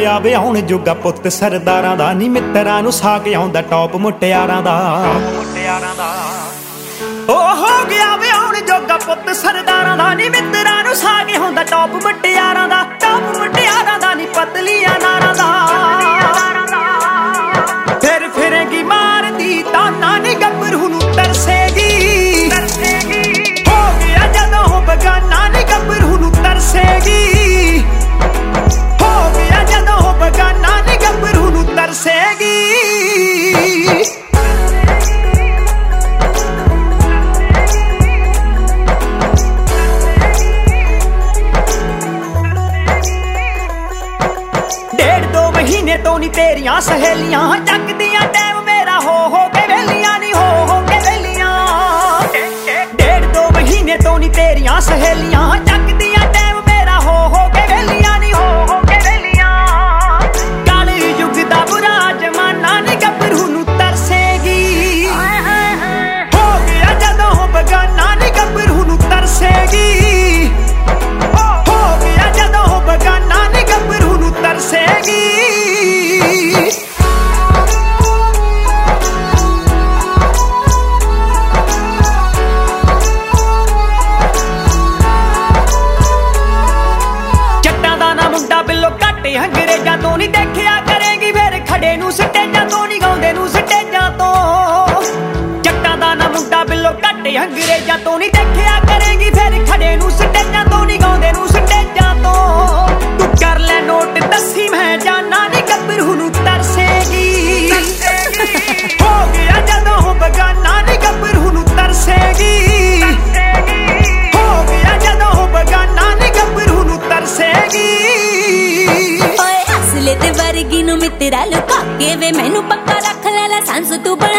ਗਿਆ ਵਿਆਹੁਣ ਜੋਗਾ ਪੁੱਤ ਸਰਦਾਰਾਂ ਦਾ ਨੀ ਮਿੱਤਰਾਂ ਨੂੰ ਸਾਕ ਆਉਂਦਾ ਟੌਪ ਮੁਟਿਆਰਾਂ ਦਾ ਹੋ ਗਿਆ ਵਿਆਹੁਣ ਜੋਗਾ ਪੁੱਤ ਸਰਦਾਰਾਂ ਦਾ ਨੀ ਮਿੱਤਰਾਂ ਨੂੰ ਸਾਕ ਆਉਂਦਾ ਟੌਪ ਮੁਟਿਆਰਾਂ ਦਾ ਨੀ ਪਤਲੀਆਂ ਨਾਰਾਂ ਦਾ ਫਿਰ ਫਿਰੇਗੀ ਮਾਰਦੀ ਤਾਨਾ ਨੀ ਗੱਭਰੂ ਨੂੰ ਤਰਸੇਗੀ ਹੋ ਗਿਆ ਜਦੋਂ ਬਗਾਨਾ ਨੀ ਗੱਭਰੂ ਨੂੰ ਤਰਸੇਗੀ ਹੋ ਗਿਆ ਜਦੋਂ ਬਗਾਨਾ ਨੀ ਗੱਭਰੂ ਨੂੰ ਤਰਸੇਗੀ ਮਹੀਨੇ ਤੋਂ ਨੀ ਤੇਰੀਆਂ ਸਹੇਲੀਆਂ ਚੱਕਦੀਆਂ ਟਾਈਮ ਮੇਰਾ ਹੋ ਕੇ ਵੇਲੀਆਂ ਨੀ ਹੋ ਕੇ ਵੇਲੀਆਂ 1.5-2 ਮਹੀਨੇ ਤੋਂ ਨੀ ਤੇਰੀਆਂ ਸਹੇਲੀਆਂ ਚੱਕਦੀਆਂ ਟਾਈਮ ਮੇਰਾ ਹੋ ਕੇ ਵੇਲੀਆਂ ਨੀ ਹੋ ਕੇ ਵੇਲੀਆਂ ਕਾਲੇ ਯੁੱਗ ਦਾ ਬੁਰਾ ਜ਼ਮਾਨਾ ਨੀ ਗੱਭਰੂ ਨੂੰ ਤਰਸੇਗੀ ਹੋ ਗਿਆ ਜਦੋਂ ਬਗਾਨਾ ਨੀ ਗੱਭਰੂ ਨੂੰ ਤਰਸੇਗੀ ਹੋ ਗਿਆ ਜਦੋਂ ਬਗਾਨਾ ਨੀ ਗੱਭਰੂ ਨੂੰ ਤਰਸੇਗੀ ਘੱਟ ਅੰਗਰੇਜ਼ਾਂ ਤੋਂ ਨੀ ਦੇਖਿਆ ਕਰੇਗੀ ਫਿਰ ਖੜੇ ਨੂੰ ਸਟੇਜਾਂ ਤੋਂ ਨੀ ਗਾਉਂਦੇ ਨੂੰ ਸਟੇਜਾਂ ਤੋਂ ਜੱਟਾਂ ਦਾ ਨਾ ਮੁੰਡਾ ਬਿੱਲੋ ਘੱਟ ਅੰਗਰੇਜ਼ਾਂ ਤੋਂ ਨੀ ਦੇਖਿਆ ਕਰੇਗੀ ਫਿਰ ਖੜੇ ਨੂੰ ਸਟੇਜਾਂ ਤੋਂ ਨੀ ਗਾਉਂਦੇ ਨੂੰ ਸਟੇਜਾਂ ਤੋਂ ਤੂੰ ਕਰ ਲੈ ਨੋਟ ਦੱਸੀ ਮੈਂ ਜਾਨਾ ਨੀ ਗੱਭਰੂ ਨੂੰ ਤਰਸੇਗੀ ਹੋ ਗਿਆ ਜਦੋਂ ਬਗਾਨਾ ਨੀ ਗੱਭਰੂ ਨੂੰ ਤਰਸੇਗੀ ਹੋ ਗਿਆ ਜਦੋਂ ਬਗਾਨਾ ਨੀ ਗੱਭਰੂ ਨੂੰ ਤਰਸੇਗੀ ਤੇ ਵਰਗੀ ਨੂੰ ਮਿੱਤਰਾ ਲੁਕਾ ਕੇ ਵੇ ਮੈਨੂੰ ਪੱਕਾ ਰੱਖ ਲੈ ਲਾਇਸੈਂਸ ਤੂੰ